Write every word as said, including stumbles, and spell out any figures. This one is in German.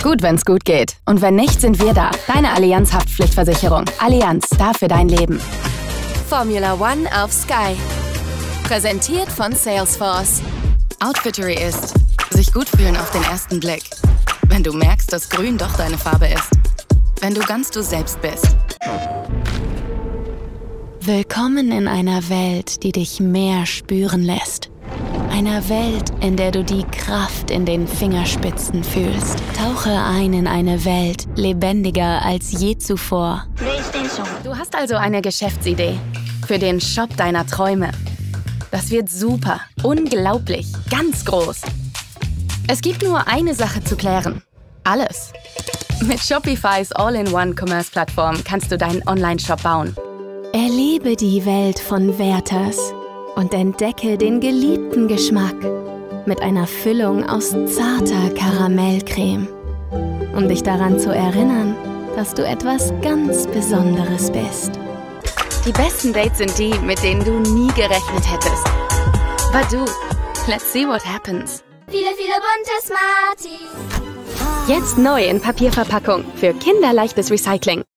Gut, wenn's gut geht. Und wenn nicht, sind wir da. Deine Allianz-Haftpflichtversicherung. Allianz, da für dein Leben. Formula One auf Sky. Präsentiert von Salesforce. Outfittery ist sich gut fühlen auf den ersten Blick. Wenn du merkst, dass grün doch deine Farbe ist. Wenn du ganz du selbst bist. Willkommen in einer Welt, die dich mehr spüren lässt. Einer Welt, in der du die Kraft in den Fingerspitzen fühlst. Tauche ein in eine Welt, lebendiger als je zuvor. Du hast also eine Geschäftsidee für den Shop deiner Träume. Das wird super, unglaublich, ganz groß. Es gibt nur eine Sache zu klären. Alles. Mit Shopifys All-in-One-Commerce-Plattform kannst du deinen Online-Shop bauen. Erlebe die Welt von Werthers und entdecke den geliebten Geschmack mit einer Füllung aus zarter Karamellcreme. Um dich daran zu erinnern, dass du etwas ganz Besonderes bist. Die besten Dates sind die, mit denen du nie gerechnet hättest. Badu, let's see what happens. Viele, viele bunte Smarties. Jetzt neu in Papierverpackung für kinderleichtes Recycling.